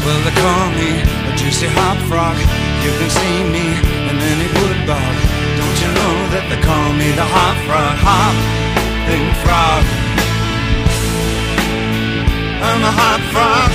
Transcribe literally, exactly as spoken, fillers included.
Well, they call me a juicy hop frog. You can see me in any wood bog. Don't you know that they call me the hop frog? Hopping frog. I'm a hop frog.